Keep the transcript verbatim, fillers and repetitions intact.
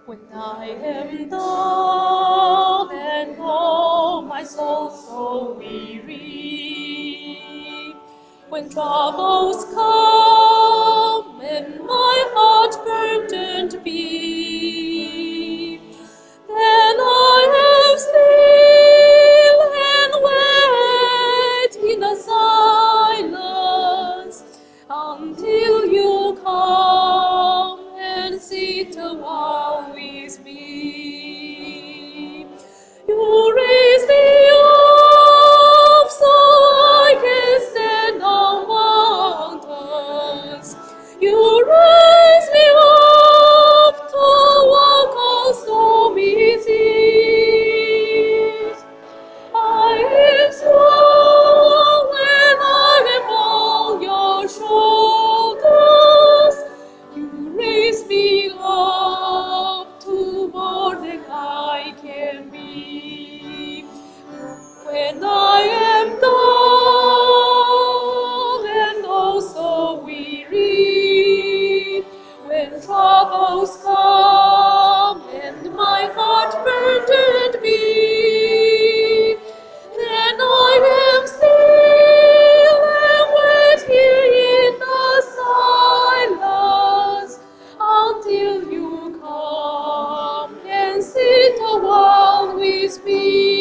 When I am dull and oh, my soul so weary, when troubles come and my heart burdened be, then I am still and wait in the silence until you come and sit a while with me. You raise me up so I can stand on mountains. You raise me up to walk on stormy seas. I am strong when I am on your shoulders. You raise me up to more than I can be. When I am dull and oh so weary, when troubles come and my heart burdened be, then I am still and wait here in the silence until you come and sit a while with me.